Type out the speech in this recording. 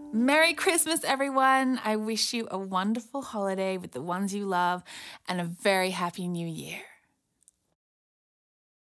Merry Christmas, everyone. I wish you a wonderful holiday with the ones you love and a very happy new year.